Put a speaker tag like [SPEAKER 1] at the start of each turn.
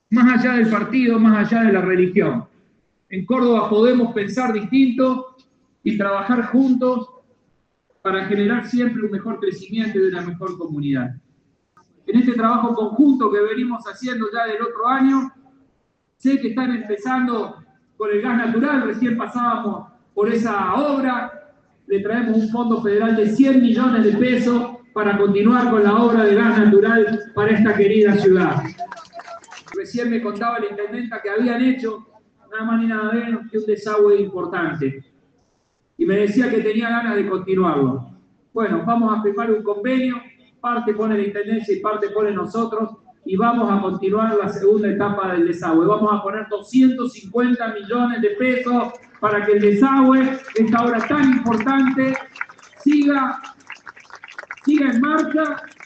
[SPEAKER 1] más allá del partido, más allá de la religión. En Córdoba podemos pensar distinto y trabajar juntos para generar siempre un mejor crecimiento y una mejor comunidad. En este trabajo conjunto que venimos haciendo ya del otro año, sé que están empezando con el gas natural, recién pasábamos por esa obra, le traemos un fondo federal de 100 millones de pesos para continuar con la obra de gas natural para esta querida ciudad. Recién me contaba la intendenta que habían hecho nada más ni nada menos que un desagüe importante. Y me decía que tenía ganas de continuarlo. Bueno, vamos a firmar un convenio, parte pone la intendencia y parte pone nosotros, y vamos a continuar la segunda etapa del desagüe. Vamos a poner 250 millones de pesos para que el desagüe, esta obra tan importante, siga en marcha